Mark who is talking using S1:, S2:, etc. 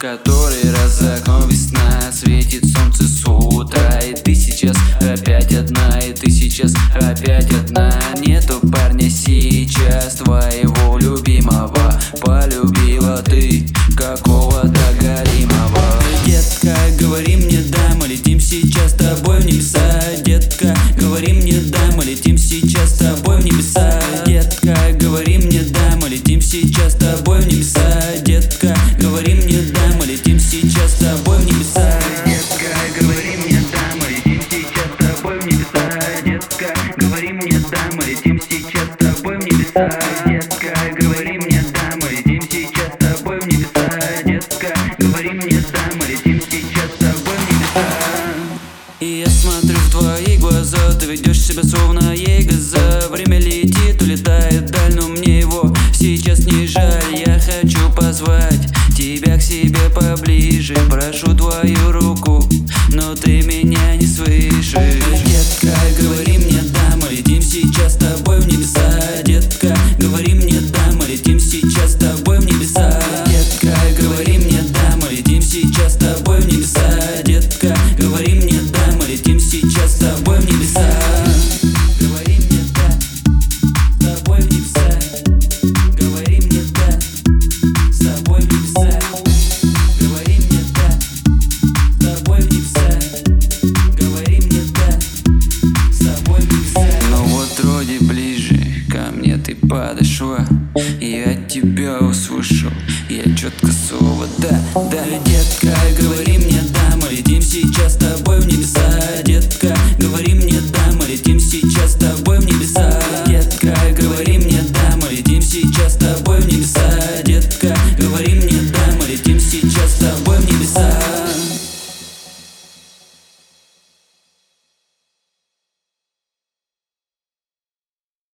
S1: который раз за окном весна, светит солнце с утра. И ты сейчас опять одна, и ты сейчас опять одна. Нету парня сейчас твоего любимого, полюбила ты какого-то галимого. Детка, говори мне да, мы летим сейчас с тобой в небеса. Детка, говори мне да, мы летим сейчас с тобой в небеса. Детка, говори мне да, мы летим сейчас с тобой в небеса. Детка, говори мне да, мы летим сейчас с тобой в небеса. Детка, говори мне да, мы летим сейчас с тобой в небеса. Детка, говори мне да, мы летим сейчас с тобой в небеса. Детка, говори мне да, мы летим сейчас с тобой в небеса. Детка, говори мне да, мы летим сейчас с тобой в небеса. И я смотрю в твои глаза, ты ведешь себя словно ей газа. Время летит, улетает вдаль, но мне его сейчас не жаль. Я хочу позвать тебя к себе поближе, прошу твою руку, но ты меня не слышишь. Детка, говори мне да, мы летим сейчас с тобой в небеса. Детка, говори мне да, мы летим сейчас с тобой в небеса. Детка, говори мне да, мы летим сейчас с тобой в небеса. Детка, говори мне да, мы летим сейчас с тобой в небеса. Говори мне да, с тобой в небеса. Говори мне да, с тобой в небеса. Говори мне да, с тобой в небеса. Говори мне да, с тобой в небеса. Ну вот вроде ближе ко мне ты подошла, я тебя услышал, я четко слово да, да. Детка, говори мне